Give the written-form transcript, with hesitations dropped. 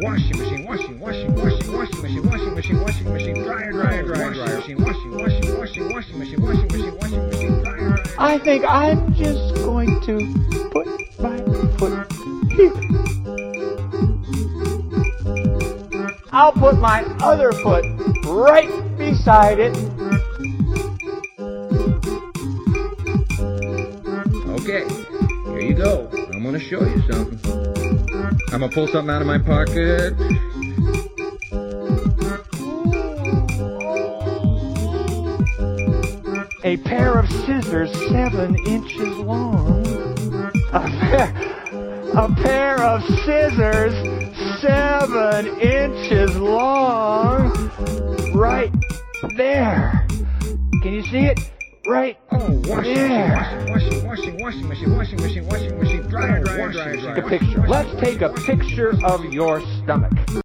washing machine, washing machine, dryer, washing machine, dryer. I think I'm just going to put my foot here. I'll put my other foot right beside it. Okay, here you go. I'm gonna show you something. I'm gonna pull something out of my pocket. A pair of scissors 7 inches long. A pair of scissors 7 inches long. Right there. Can you see it? Right there. Washing machine, dryer, Take a picture. Let's take a picture of your stomach.